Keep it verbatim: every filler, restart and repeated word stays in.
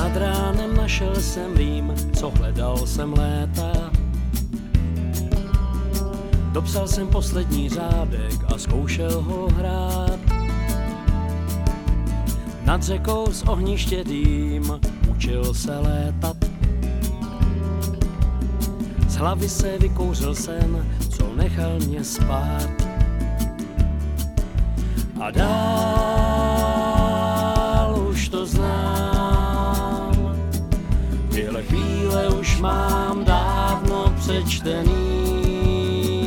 Nad ránem našel jsem rým, co hledal jsem léta. Dopsal jsem poslední řádek a zkoušel ho hrát. Nad řekou s ohništědým učil se létat. Z hlavy se vykouřil sen, co nechal mě spát. A dál